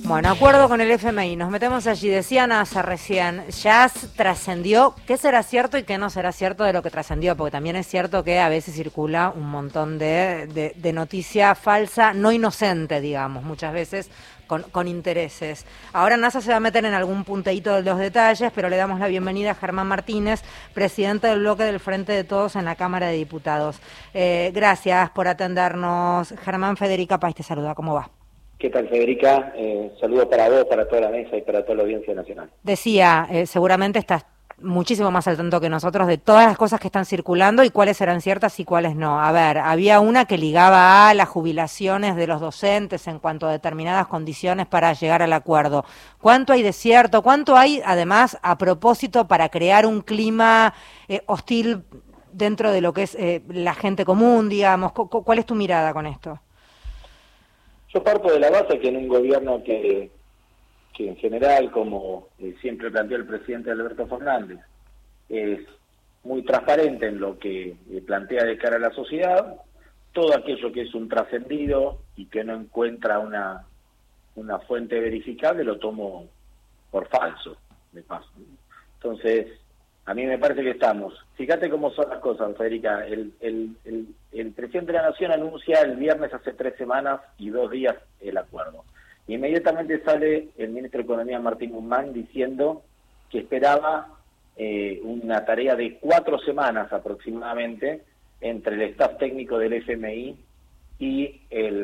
Bueno, acuerdo con el FMI, nos metemos allí, decía NASA recién, ya trascendió qué será cierto y qué no será cierto de lo que trascendió, porque también es cierto que a veces circula un montón de noticia falsa, no inocente, digamos, muchas veces con intereses. Ahora NASA se va a meter en algún punteíto de los detalles, pero le damos la bienvenida a Germán Martínez, presidente del bloque del Frente de Todos en la Cámara de Diputados. Gracias por atendernos. Germán, Federica País te saluda, ¿cómo va? ¿Qué tal, Federica? Saludos para vos, para toda la mesa y para toda la audiencia nacional. Decía, seguramente estás muchísimo más al tanto que nosotros de todas las cosas que están circulando y cuáles eran ciertas y cuáles no. A ver, había una que ligaba a las jubilaciones de los docentes en cuanto a determinadas condiciones para llegar al acuerdo. ¿Cuánto hay de cierto? ¿Cuánto hay, además, a propósito para crear un clima hostil dentro de lo que es la gente común, digamos? ¿Cuál es tu mirada con esto? Yo parto de la base que en un gobierno que en general, como siempre planteó el presidente Alberto Fernández, es muy transparente en lo que plantea de cara a la sociedad, todo aquello que es un trascendido y que no encuentra una fuente verificable lo tomo por falso, de paso. Entonces, a mí me parece que estamos. Fíjate cómo son las cosas, Federica. El presidente de la Nación anuncia el viernes hace 3 semanas y 2 días el acuerdo. Inmediatamente sale el ministro de Economía, Martín Guzmán, diciendo que esperaba una tarea de 4 semanas aproximadamente entre el staff técnico del FMI y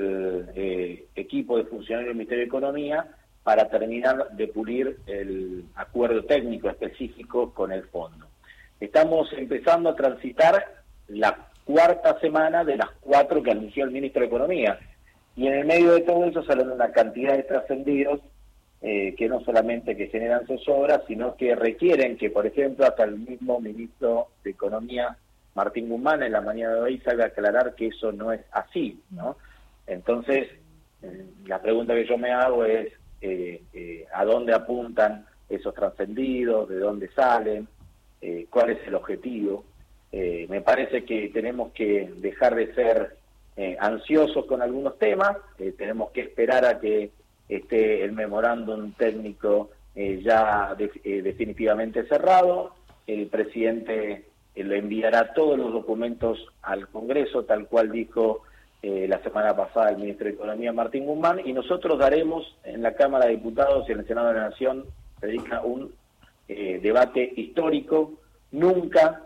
el equipo de funcionarios del Ministerio de Economía para terminar de pulir el acuerdo técnico específico con el fondo. Estamos empezando a transitar la 4ª semana de las 4 que anunció el ministro de Economía. Y en el medio de todo eso salen una cantidad de trascendidos que no solamente que generan zozobra, sino que requieren que, por ejemplo, hasta el mismo ministro de Economía, Martín Guzmán, en la mañana de hoy salga a aclarar que eso no es así, ¿no? Entonces, la pregunta que yo me hago es ¿a dónde apuntan esos trascendidos? ¿De dónde salen? ¿Cuál es el objetivo? Me parece que tenemos que dejar de ser ansiosos con algunos temas, tenemos que esperar a que esté el memorándum técnico ya definitivamente cerrado. El presidente le enviará todos los documentos al Congreso, tal cual dijo la semana pasada el ministro de Economía, Martín Guzmán, y nosotros daremos en la Cámara de Diputados y en el Senado de la Nación, dedica un debate histórico. Nunca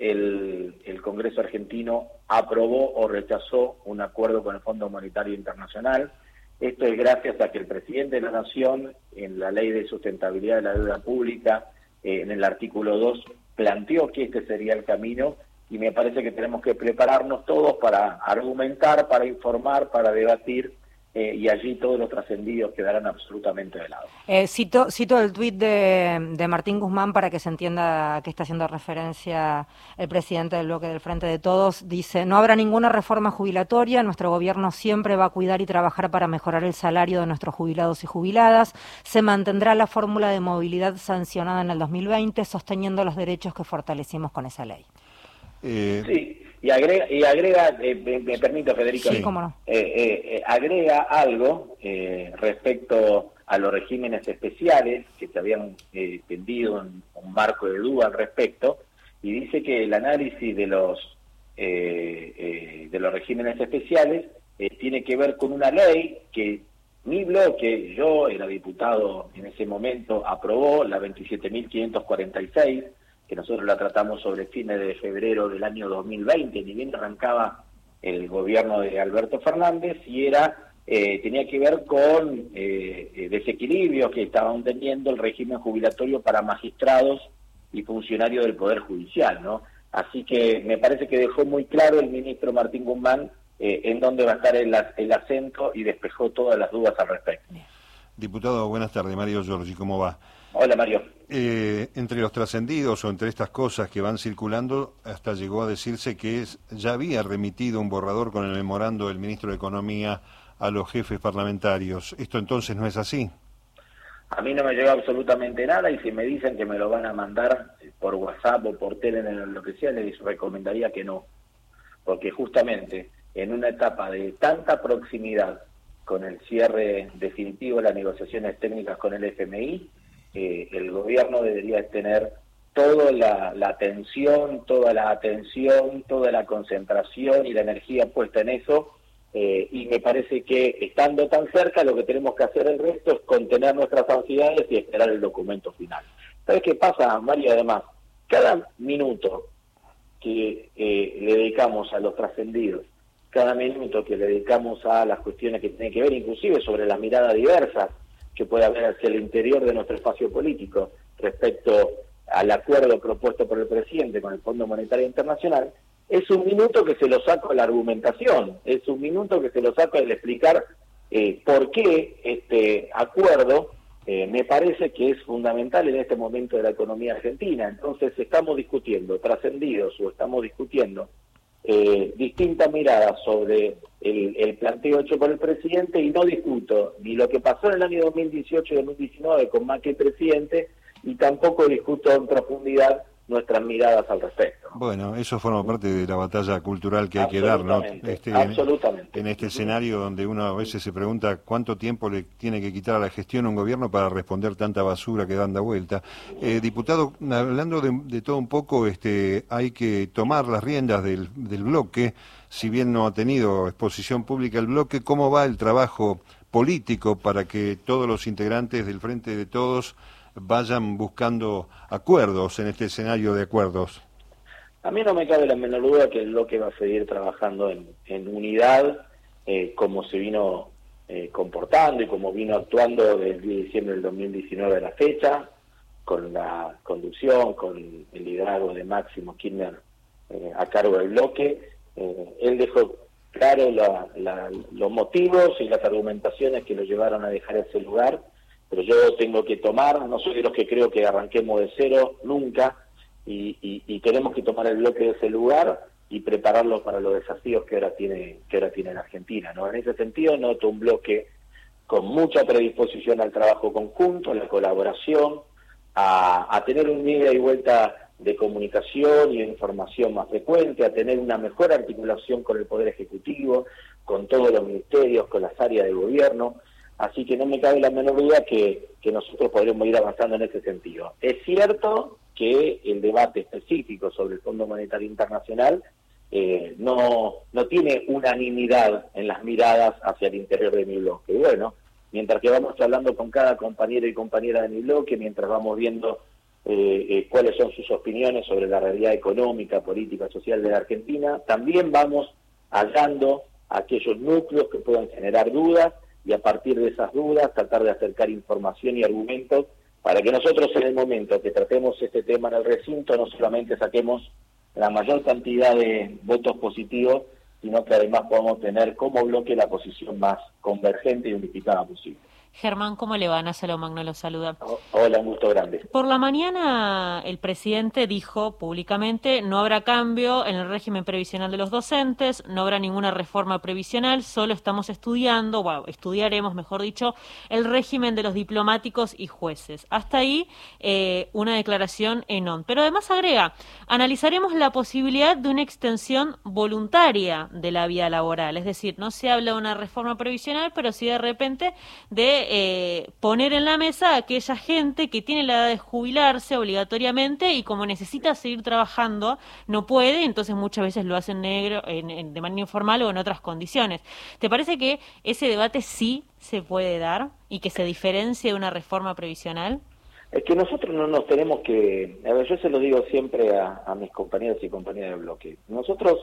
el Congreso argentino aprobó o rechazó un acuerdo con el Fondo Monetario Internacional. Esto es gracias a que el presidente de la Nación, en la Ley de Sustentabilidad de la Deuda Pública, en el artículo 2, planteó que este sería el camino, y me parece que tenemos que prepararnos todos para argumentar, para informar, para debatir, y allí todos los trascendidos quedarán absolutamente de lado. Cito el tuit de Martín Guzmán para que se entienda a qué está haciendo referencia el presidente del bloque del Frente de Todos. Dice: no habrá ninguna reforma jubilatoria, nuestro gobierno siempre va a cuidar y trabajar para mejorar el salario de nuestros jubilados y jubiladas, se mantendrá la fórmula de movilidad sancionada en el 2020, sosteniendo los derechos que fortalecimos con esa ley. Sí. Y agrega me permito, Federico, sí, cómo no. Agrega algo respecto a los regímenes especiales que se habían tendido en un marco de duda al respecto, y dice que el análisis de los regímenes especiales tiene que ver con una ley que mi bloque, yo era diputado en ese momento, aprobó, la 27.546, que nosotros la tratamos sobre fines de febrero del año 2020, ni bien arrancaba el gobierno de Alberto Fernández, y tenía que ver con desequilibrios que estaban teniendo el régimen jubilatorio para magistrados y funcionarios del Poder Judicial, ¿no? Así que me parece que dejó muy claro el ministro Martín Guzmán en dónde va a estar el acento, y despejó todas las dudas al respecto. Diputado, buenas tardes. Mario Giorgi, ¿cómo va? Hola, Mario. Entre los trascendidos o entre estas cosas que van circulando, hasta llegó a decirse que ya había remitido un borrador con el memorando del ministro de Economía a los jefes parlamentarios. ¿Esto entonces no es así? A mí no me llegó absolutamente nada, y si me dicen que me lo van a mandar por WhatsApp o por tele, lo que sea, les recomendaría que no. Porque justamente en una etapa de tanta proximidad con el cierre definitivo de las negociaciones técnicas con el FMI, el gobierno debería tener toda la atención, toda la concentración y la energía puesta en eso, y me parece que estando tan cerca lo que tenemos que hacer el resto es contener nuestras ansiedades y esperar el documento final. ¿Sabes qué pasa, Mario? Además, cada minuto que le dedicamos a los trascendidos, cada minuto que le dedicamos a las cuestiones que tienen que ver inclusive sobre las miradas diversas que puede haber hacia el interior de nuestro espacio político respecto al acuerdo propuesto por el presidente con el Fondo Monetario Internacional, es un minuto que se lo saco a la argumentación, es un minuto que se lo saco al explicar por qué este acuerdo me parece que es fundamental en este momento de la economía argentina. Entonces estamos discutiendo trascendidos o estamos discutiendo distintas miradas sobre el planteo hecho por el presidente, y no discuto ni lo que pasó en el año 2018 y 2019 con Macri presidente, y tampoco discuto en profundidad nuestras miradas al respecto. Bueno, eso forma parte de la batalla cultural que hay que dar, ¿no? Absolutamente. En este escenario donde uno a veces se pregunta cuánto tiempo le tiene que quitar a la gestión a un gobierno para responder tanta basura que dan da vuelta. Diputado, hablando de todo un poco, hay que tomar las riendas del bloque, si bien no ha tenido exposición pública el bloque. ¿Cómo va el trabajo político para que todos los integrantes del Frente de Todos vayan buscando acuerdos en este escenario de acuerdos? A mí no me cabe la menor duda que el bloque va a seguir trabajando en unidad, como se vino comportando y como vino actuando desde diciembre del 2019 a la fecha, con la conducción, con el liderazgo de Máximo Kirchner a cargo del bloque. Él dejó claro los motivos y las argumentaciones que lo llevaron a dejar ese lugar, pero yo tengo que tomar, no soy de los que creo que arranquemos de cero nunca, y tenemos que tomar el bloque de ese lugar y prepararlo para los desafíos que ahora tiene la Argentina, ¿no? En ese sentido noto un bloque con mucha predisposición al trabajo conjunto, a la colaboración, a tener un ida y vuelta de comunicación y de información más frecuente, a tener una mejor articulación con el Poder Ejecutivo, con todos los ministerios, con las áreas de gobierno. Así que no me cabe la menor duda que nosotros podremos ir avanzando en ese sentido. Es cierto que el debate específico sobre el Fondo Monetario Internacional no tiene unanimidad en las miradas hacia el interior de mi bloque. Y bueno, mientras que vamos hablando con cada compañero y compañera de mi bloque, mientras vamos viendo cuáles son sus opiniones sobre la realidad económica, política, social de la Argentina, también vamos hallando aquellos núcleos que puedan generar dudas, y a partir de esas dudas tratar de acercar información y argumentos para que nosotros en el momento que tratemos este tema en el recinto no solamente saquemos la mayor cantidad de votos positivos, sino que además podamos tener como bloque la posición más convergente y unificada posible. Germán, ¿cómo le va? Ana Salomagno lo saluda. Hola, un gusto grande. Por la mañana el presidente dijo públicamente: no habrá cambio en el régimen previsional de los docentes, no habrá ninguna reforma previsional, solo estamos estudiaremos, mejor dicho, el régimen de los diplomáticos y jueces. Hasta ahí una declaración en on. Pero además agrega: analizaremos la posibilidad de una extensión voluntaria de la vida laboral. Es decir, no se habla de una reforma previsional, pero sí de repente de poner en la mesa a aquella gente que tiene la edad de jubilarse obligatoriamente y como necesita seguir trabajando no puede, entonces muchas veces lo hacen negro, de manera informal o en otras condiciones. ¿Te parece que ese debate sí se puede dar y que se diferencie de una reforma previsional? Es que nosotros no nos tenemos que... A ver, yo se lo digo siempre a mis compañeros y compañeras de bloque. Nosotros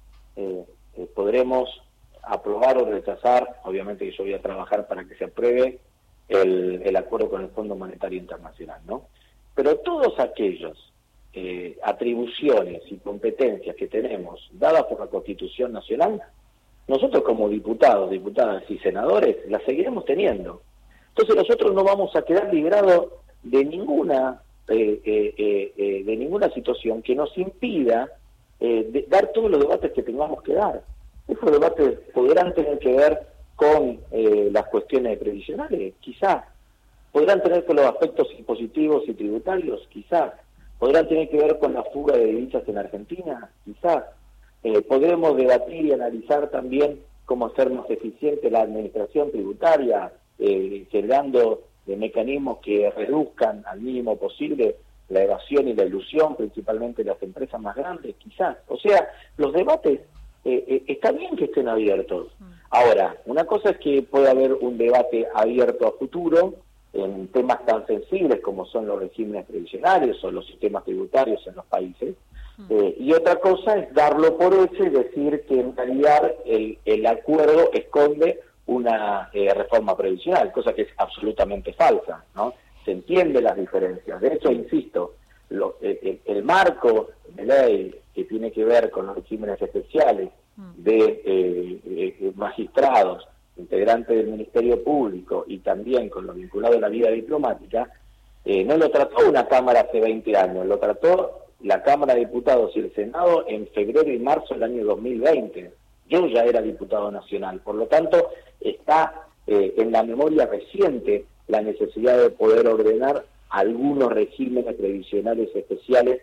podremos aprobar o rechazar, obviamente que yo voy a trabajar para que se apruebe el acuerdo con el Fondo Monetario Internacional, ¿no? Pero todos aquellos atribuciones y competencias que tenemos dadas por la Constitución Nacional, nosotros como diputados, diputadas y senadores las seguiremos teniendo. Entonces nosotros no vamos a quedar librados de ninguna situación que nos impida dar todos los debates que tengamos que dar. Esos debates podrán tener que ver con las cuestiones previsionales, quizás. Podrán tener con los aspectos impositivos y tributarios, quizás. Podrán tener que ver con la fuga de divisas en Argentina, quizás. Podremos debatir y analizar también cómo hacer más eficiente la administración tributaria, generando mecanismos que reduzcan al mínimo posible la evasión y la ilusión, principalmente las empresas más grandes, quizás. O sea, los debates está bien que estén abiertos. Ahora, una cosa es que pueda haber un debate abierto a futuro en temas tan sensibles como son los regímenes previsionales o los sistemas tributarios en los países, y otra cosa es darlo por hecho y decir que en realidad el acuerdo esconde una reforma previsional, cosa que es absolutamente falsa, ¿no? Se entiende las diferencias. De hecho, insisto, el marco de ley que tiene que ver con los regímenes especiales de magistrados, integrantes del Ministerio Público y también con lo vinculado a la vida diplomática, no lo trató una Cámara hace 20 años, lo trató la Cámara de Diputados y el Senado en febrero y marzo del año 2020. Yo ya era diputado nacional, por lo tanto está en la memoria reciente la necesidad de poder ordenar algunos regímenes previsionales especiales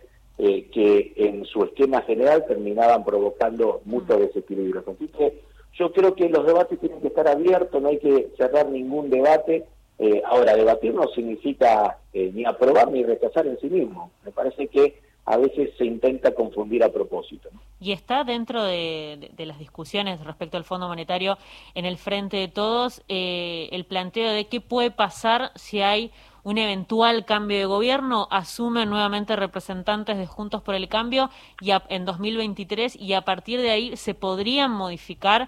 que en su esquema general terminaban provocando muchos desequilibrios. Así que yo creo que los debates tienen que estar abiertos, no hay que cerrar ningún debate. Ahora, debatir no significa ni aprobar ni rechazar en sí mismo. Me parece que a veces se intenta confundir a propósito, ¿no? Y está dentro de las discusiones respecto al Fondo Monetario en el frente de todos el planteo de qué puede pasar si hay un eventual cambio de gobierno, asumen nuevamente representantes de Juntos por el Cambio en 2023 y a partir de ahí se podrían modificar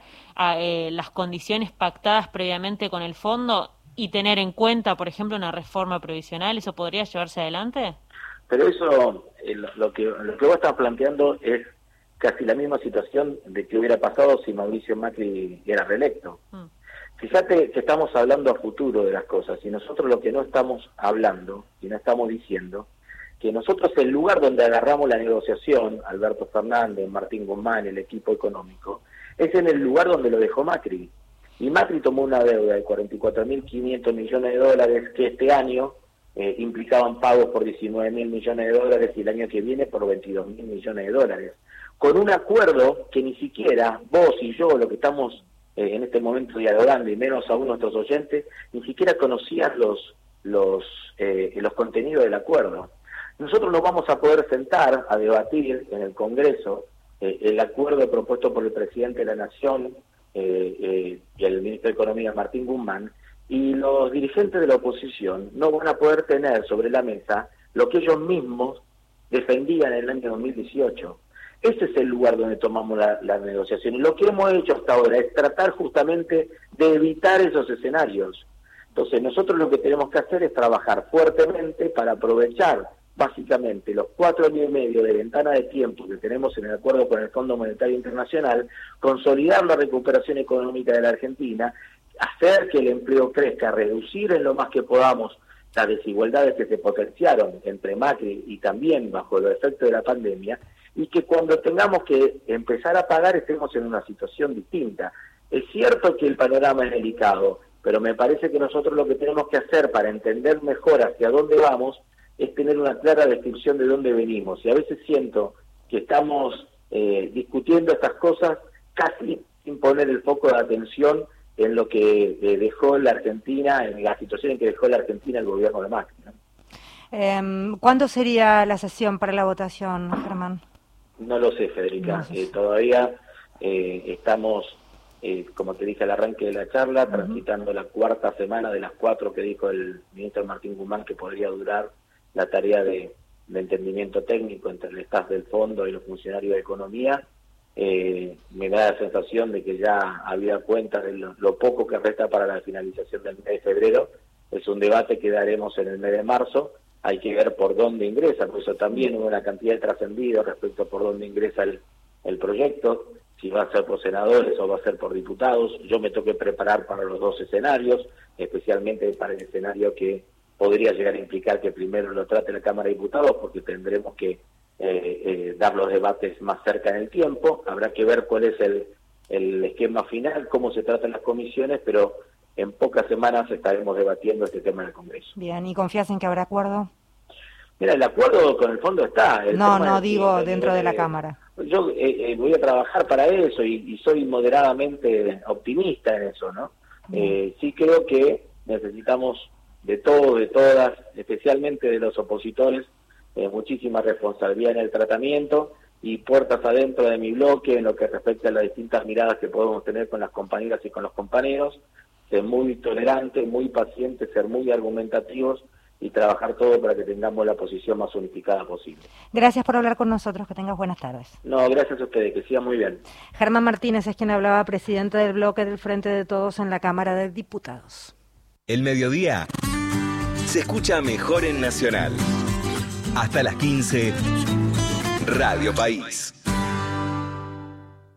las condiciones pactadas previamente con el fondo y tener en cuenta, por ejemplo, una reforma previsional. ¿Eso podría llevarse adelante? Pero eso, lo que vos estás planteando es casi la misma situación de que hubiera pasado si Mauricio Macri era reelecto. Fíjate que estamos hablando a futuro de las cosas y nosotros lo que no estamos hablando y no estamos diciendo, que nosotros el lugar donde agarramos la negociación, Alberto Fernández, Martín Guzmán, el equipo económico, es en el lugar donde lo dejó Macri. Y Macri tomó una deuda de 44.500 millones de dólares que este año implicaban pagos por 19.000 millones de dólares y el año que viene por 22.000 millones de dólares. Con un acuerdo que ni siquiera vos y yo, lo que estamos en este momento dialogando, y menos aún nuestros oyentes, ni siquiera conocían los contenidos del acuerdo. Nosotros nos vamos a poder sentar a debatir en el Congreso el acuerdo propuesto por el presidente de la Nación y el ministro de Economía, Martín Guzmán, y los dirigentes de la oposición no van a poder tener sobre la mesa lo que ellos mismos defendían en el año 2018. Ese es el lugar donde tomamos la negociación. Y lo que hemos hecho hasta ahora es tratar justamente de evitar esos escenarios. Entonces nosotros lo que tenemos que hacer es trabajar fuertemente para aprovechar básicamente los 4 años y medio de ventana de tiempo que tenemos en el acuerdo con el Fondo Monetario Internacional, consolidar la recuperación económica de la Argentina, hacer que el empleo crezca, reducir en lo más que podamos las desigualdades que se potenciaron entre Macri y también bajo los efectos de la pandemia, y que cuando tengamos que empezar a pagar estemos en una situación distinta. Es cierto que el panorama es delicado, pero me parece que nosotros lo que tenemos que hacer para entender mejor hacia dónde vamos es tener una clara descripción de dónde venimos. Y a veces siento que estamos discutiendo estas cosas casi sin poner el foco de atención en lo que dejó la Argentina, en la situación en que dejó la Argentina el gobierno de Macri, ¿no? ¿Cuándo sería la sesión para la votación, Germán? No lo sé, Federica. No sé. Todavía estamos, como te dije al arranque de la charla, transitando la 4ª semana de las 4 que dijo el ministro Martín Guzmán que podría durar la tarea de entendimiento técnico entre el staff del fondo y los funcionarios de economía. Me da la sensación de que ya había cuenta de lo poco que resta para la finalización del mes de febrero. Es un debate que daremos en el mes de marzo. Hay que ver por dónde ingresa, por eso también hubo una cantidad de trascendidos respecto a por dónde ingresa el proyecto, si va a ser por senadores o va a ser por diputados. Yo me tengo que preparar para los dos escenarios, especialmente para el escenario que podría llegar a implicar que primero lo trate la Cámara de Diputados, porque tendremos que dar los debates más cerca en el tiempo. Habrá que ver cuál es el esquema final, cómo se tratan las comisiones, pero en pocas semanas estaremos debatiendo este tema en el Congreso. Bien, ¿y confías en que habrá acuerdo? Mira, el acuerdo con el fondo está. No, digo dentro de la Cámara. Yo voy a trabajar para eso y soy moderadamente optimista en eso, ¿no? Sí creo que necesitamos de todos, de todas, especialmente de los opositores, muchísima responsabilidad en el tratamiento y puertas adentro de mi bloque en lo que respecta a las distintas miradas que podemos tener con las compañeras y con los compañeros, ser muy tolerantes, muy pacientes, ser muy argumentativos y trabajar todo para que tengamos la posición más unificada posible. Gracias por hablar con nosotros, que tengas buenas tardes. No, gracias a ustedes, que sigan muy bien. Germán Martínez es quien hablaba, presidente del bloque del Frente de Todos en la Cámara de Diputados. El mediodía se escucha mejor en Nacional. Hasta las 15, Radio País.